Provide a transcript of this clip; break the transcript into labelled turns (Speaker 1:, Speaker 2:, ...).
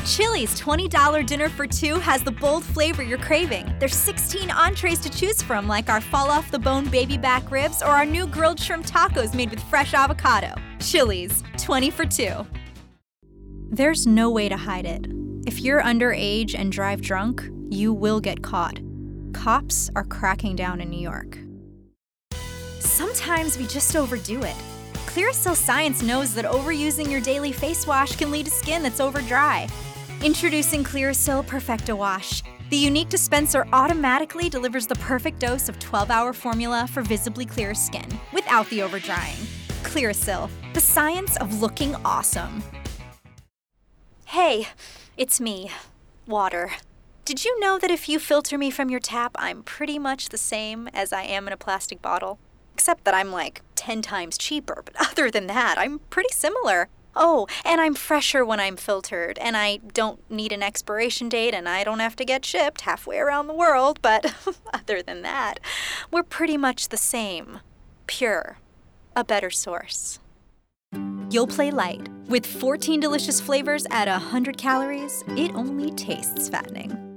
Speaker 1: Chili's $20 dinner for two has the bold flavor you're craving. There's 16 entrees to choose from, like our fall-off-the-bone baby back ribs or our new grilled shrimp tacos made with fresh avocado. Chili's, 20 for two. There's no way to hide it. If you're underage and drive drunk, you will get caught. Cops are cracking down in New York. Sometimes we just overdo it. Clearasil Science knows that overusing your daily face wash can lead to skin that's over dry. Introducing Clearasil Perfecta Wash. The unique dispenser automatically delivers the perfect dose of 12-hour formula for visibly clear skin without the overdrying. Clearasil, the science of looking awesome. Hey, it's me, water. Did you know that if you filter me from your tap, I'm pretty much the same as I am in a plastic bottle? Except that I'm like 10 times cheaper, but other than that, I'm pretty similar. Oh, and I'm fresher when I'm filtered, and I don't need an expiration date, and I don't have to get shipped halfway around the world, but other than that, we're pretty much the same. Pure. A better source. Yoplait Light. With 14 delicious flavors at 100 calories, it only tastes fattening.